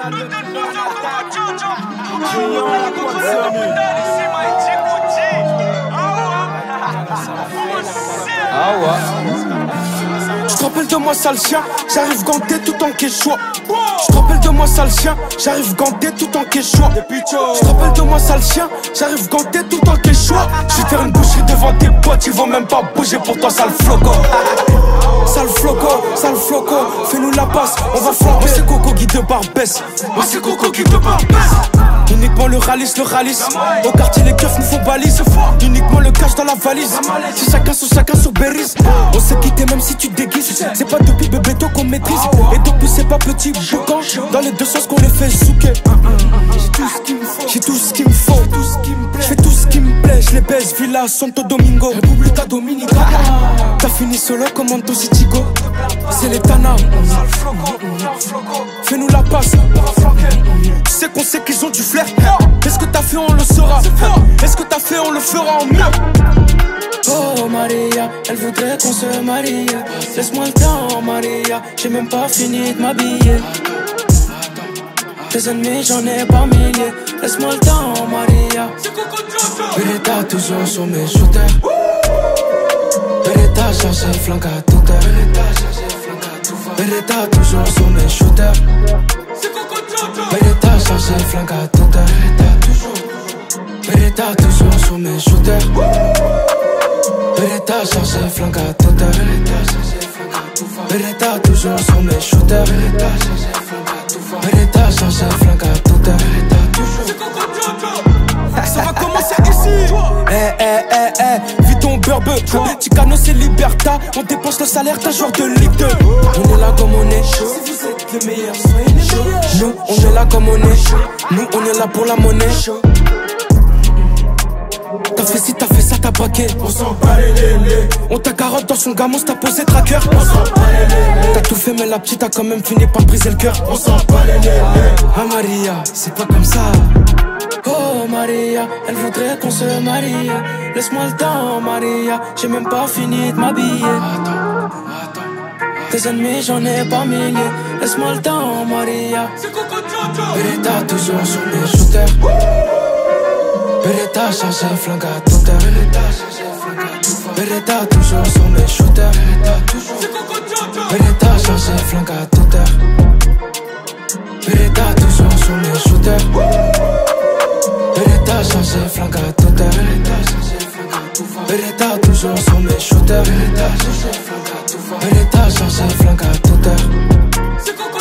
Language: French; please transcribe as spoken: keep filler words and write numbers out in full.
Ah ouais. Je te rappelle de moi sale chien, j'arrive ganté tout en quechua. Je te rappelle de moi sale chien, j'arrive ganté tout en quechua. Je te rappelle de moi sale chien, j'arrive ganté tout en quechua. Je vais faire une boucherie devant tes potes, ils vont même pas bouger pour toi sale floco. Sale floco, sale floco, fais-nous la passe, on va flanquer. Moi c'est Coco Guy de Barbès, moi c'est Coco Guy de Barbès. Uniquement le ralice, le ralice. Au quartier les keufs nous font balise. Uniquement le cash dans la valise. C'est chacun sur chacun sur Berries. On s'est quitté même si tu te déguises. C'est pas depuis bébéto qu'on maîtrise. Et depuis c'est pas petit boucan. Dans les deux sens qu'on les fait souquer. J'ai tout ce qu'il me faut. Je fais tout ce qui me plaît. Je les baise, Villa, Santo Domingo, República Dominicana. T'as fini solo comme Anto Citigo. C'est les Tana. Fais-nous la passe. Tu sais qu'on sait qu'ils ont du flair. Est-ce que t'as fait, on le saura. Est-ce que t'as fait, on le fera en mieux. Oh Maria, elle voudrait qu'on se marie. Laisse-moi le temps Maria, j'ai même pas fini de m'habiller. Tes ennemis j'en ai pas milliers. Laisse-moi le temps Maria. Beretta toujours sur mes shooters. Beretta cherche flanque à toute heure. Beretta toujours sur mes shooters. Beretta cherche flanque à toute heure. Beretta toujours sur mes shooters. Beretta cherche flanque à toute heure. Beretta toujours sur mes shooters. Beretta cherche flanque à toute heure. Ça va commencer ici. Eh eh eh eh, vis ton beurbe. Ticano c'est Liberta. On dépense le salaire d'un joueur de Ligue deux. On est là comme on est. Si vous êtes le meilleur, soyez les meilleurs. Nous on est là comme on est. Nous on est là pour la monnaie. T'as fait ci, t'as fait ça, t'as braqué. On s'en bat les lélés. On t'a carotte dans son gamin, t'as posé tracker. On s'en bat les lélés. T'as tout fait mais la petite a quand même fini par briser le cœur. On s'en bat les lélés. Ah Maria, c'est pas comme ça. Oh Maria, elle voudrait qu'on se marie. Laisse-moi le temps Maria, j'ai même pas fini de m'habiller. Tes ennemis j'en ai pas milliers. Laisse-moi le temps Maria. Beretta toujours sur mes shooters. Beretta cherche flanque à toute heure. Beretta toujours sur mes shooters. Beretta cherche flanque à toute heure. Beretta toujours sur mes shooters. Beretta cherche flanque à toute heure. Beretta toujours sur mes shooters. Beretta cherche flanque à toute heure.